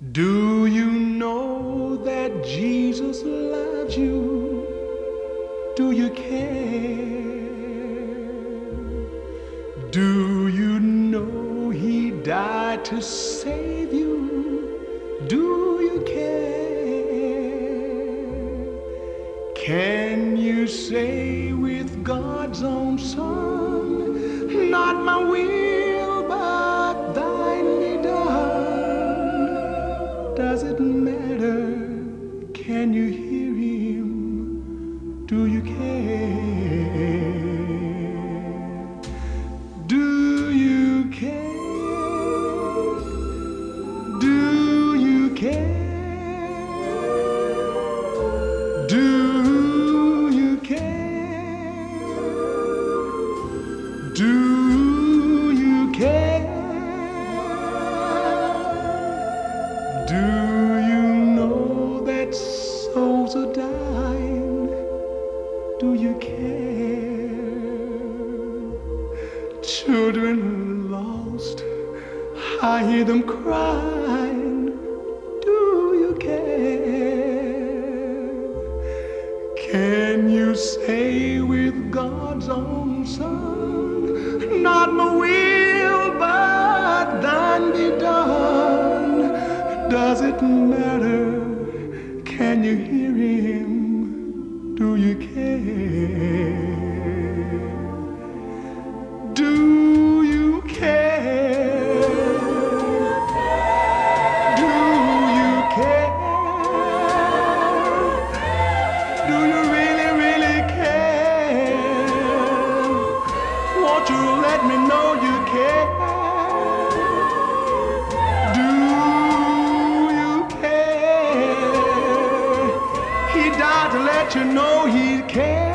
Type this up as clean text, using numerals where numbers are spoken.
Do you know that Jesus loves you? Do you care? Do you know He died to save you? Do you care? Can you say with God's own Son, not my will but thine be done? Does it matter? Can you hear Him? Do you care? Do you care? Do you care? Do you care? Do you care? Do you know that souls are dying? Do you care? Children lost, I hear them crying. Do you care? Can you say with God's own Son, not my will but thine be done? Does it matter? Can you hear Him? Do you care? Do you care? Do you care? Do you really, really care? Won't you let me know you care? Do you care? He died to let you know He cares.